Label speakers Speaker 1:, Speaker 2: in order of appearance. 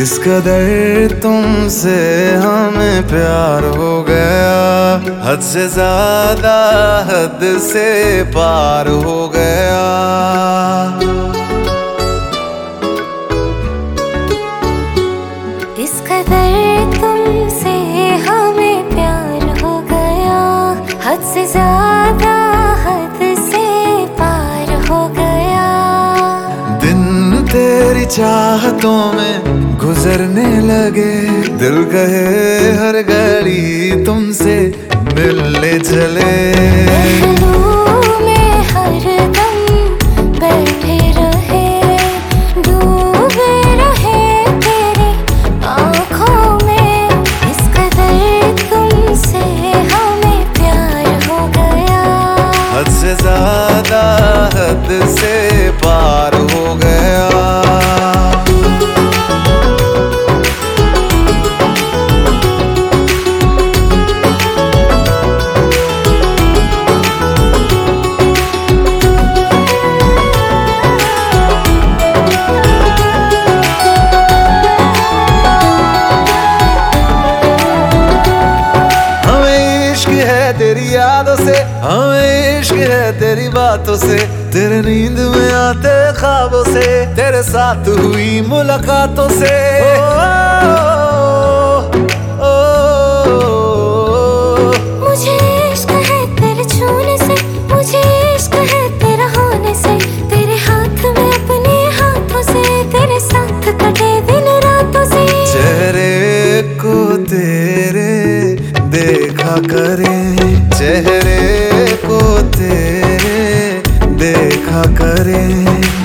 Speaker 1: किस कदर तुमसे हमें प्यार हो गया, हद से ज्यादा हद से पार हो गया।
Speaker 2: किस कदर तुमसे हमें प्यार हो गया, हद से ज्यादा हद से पार हो गया।
Speaker 1: दिन तेरी चाहतों में गुजरने लगे, दिल कहे हर घड़ी तुमसे मिलने चले।
Speaker 2: महलों में हरदम बैठे रहे, डूबे रहे तेरी आँखों में। इस कदर तुमसे हमें प्यार हो गया,
Speaker 1: हद से ज्यादा हद से पार हो गया। तेरी यादों से हमें इश्क है, तेरी बातों से, तेरे नींद में आते ख्वाबों से, तेरे साथ हुई मुलाकातों से।
Speaker 2: मुझे इश्क है तेरे छूने से, मुझे इश्क है तेरा होने से, तेरे हाथ में अपने हाथों से, तेरे साथ कटे दिन रातों से।
Speaker 1: चेहरे को तेरे देखा करें, चेहरे को तेरे देखा करें।